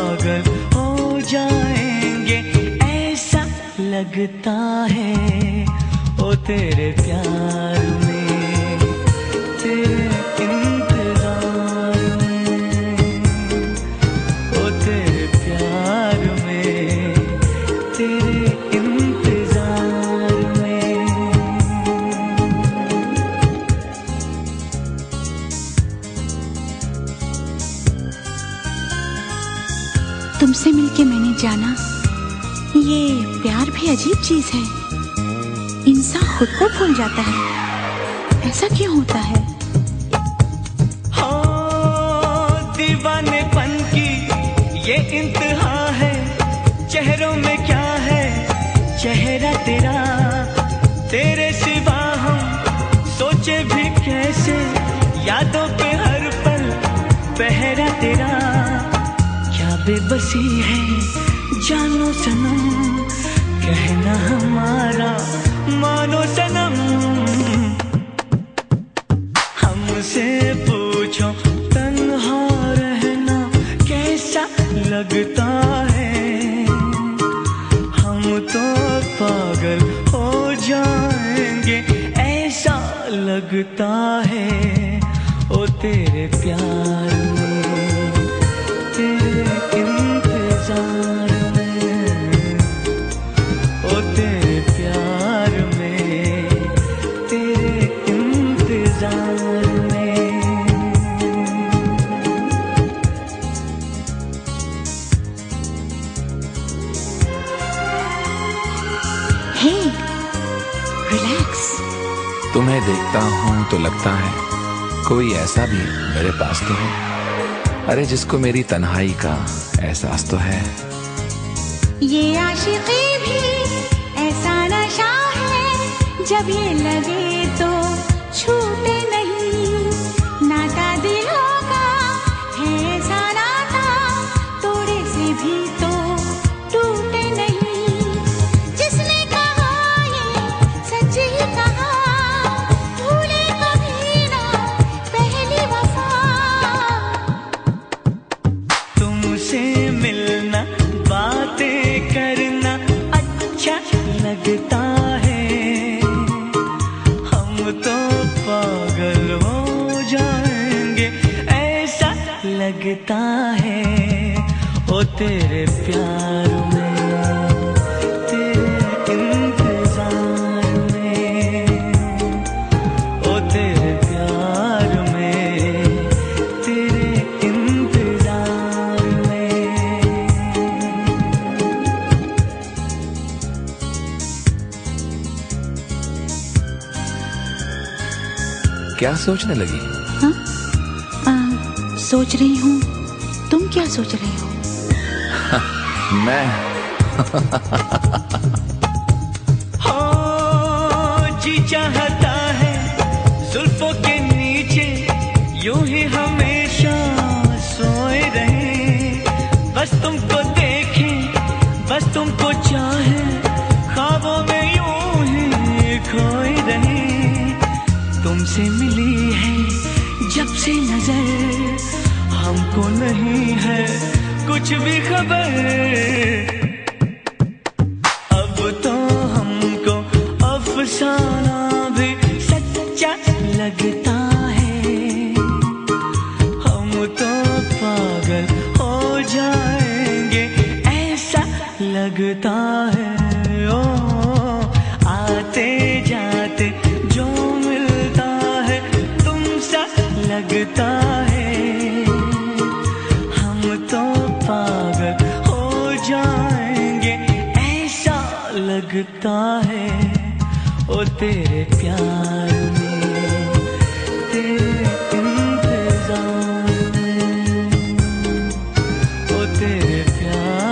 पागल हो जाएंगे, ऐसा लगता है ओ तेरे प्यार में, तेरे इंतजार में, ओ तेरे प्यार में, तेरे इंतजार में। तुमसे मिलके मैंने जाना ये प्यार भी अजीब चीज है। इंसान खुद को भूल जाता है, ऐसा क्यों होता है? हाँ, दीवानेपन की ये इंतहा है, चेहरों में क्या है चेहरा तेरा, तेरे सिवा हम सोचे भी कैसे, यादों पे हर पल पहरा तेरा। क्या बेबसी है जानो सनम, कहना हमारा मानो सनम। हमसे पूछो तन्हा रहना कैसा लगता है, हम तो पागल हो जाएंगे, ऐसा लगता है ओ तेरे प्यार में, तेरे इंतजार में, ओ तेरे प्यार में, तेरे इंतजार में। Hey, relax. तुम्हें देखता हूँ तो लगता है कोई ऐसा भी मेरे पास तो है, अरे जिसको मेरी तन्हाई का एहसास तो है। ये आशिकी भी ऐसा नशा है, जब ये लगे तो छूटे नहीं। नाता दिलों का है ऐसा नाता, तोड़े से भी तो टूटे नहीं। जिसने कहा ये सच ही कहा, भूले कभी ना पहली वफा। तुमसे मिलना बातें करना अच्छा लगता है, हम तो पागल हो जाएंगे, ऐसा लगता है ओ तेरे प्यार में, तेरे इंतजार में, ओ तेरे प्यार में, तेरे इंतजार में। क्या सोचने लगी? हाँ? सोच रही हूँ, तुम क्या सोच रहे हो? मैं हो जी चाहता है जुल्फों के नीचे यूं ही हमेशा सोए रहे, बस तुमको देखें, बस तुमको चाहे, ख्वाबों में यूं ही खोए रहे। तुमसे मिली है जब से नजर, हमको नहीं है कुछ भी खबर। अब तो हमको अफसाना भी सच्चा लगता है, हम तो पागल हो जाएंगे, ऐसा लगता है। ओ आते जाते जो मिलता है तुमसा लगता है, हम तो पागल हो जाएंगे, ऐसा लगता है ओ तेरे प्यार में, तेरे इंतजार में, ओ तेरे प्यार